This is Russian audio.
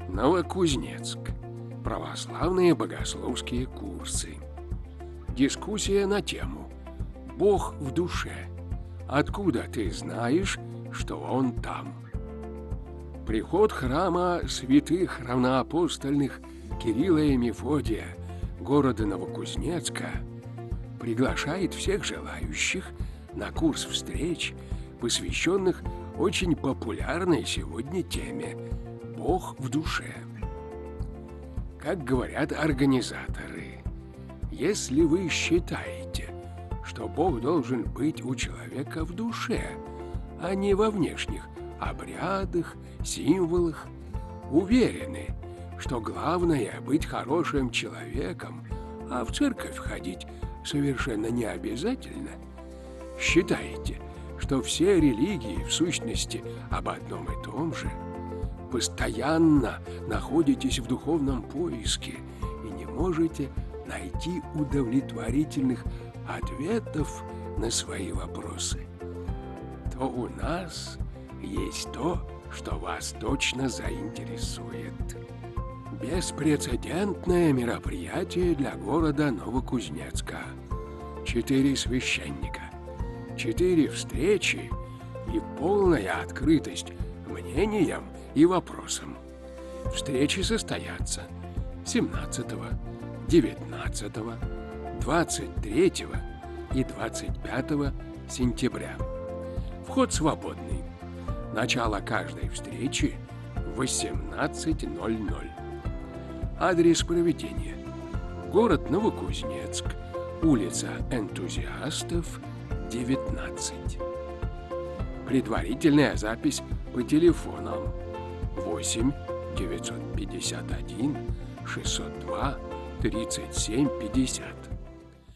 Новокузнецк. Православные богословские курсы. Дискуссия на тему «Бог в душе. Откуда ты знаешь, что Он там?» Приход храма святых равноапостольных Кирилла и Мефодия города Новокузнецка приглашает всех желающих на курс встреч, посвященных очень популярной сегодня теме «Бог в душе». Как говорят организаторы, если вы считаете, что Бог должен быть у человека в душе, а не во внешних обрядах, символах, уверены, что главное быть хорошим человеком, а в церковь ходить совершенно не обязательно, считаете, что все религии в сущности об одном и том же, постоянно находитесь в духовном поиске и не можете найти удовлетворительных ответов на свои вопросы, то у нас есть то, что вас точно заинтересует. Беспрецедентное мероприятие для города Новокузнецка. 4 священника, 4 встречи и полная открытость мнениям и вопросам. Встречи состоятся 17, 19, 23 и 25 сентября. Вход свободный. Начало каждой встречи в 18:00. Адрес проведения: город Новокузнецк, улица Энтузиастов, 19. Предварительная запись по телефонам 8 951 602 37 50.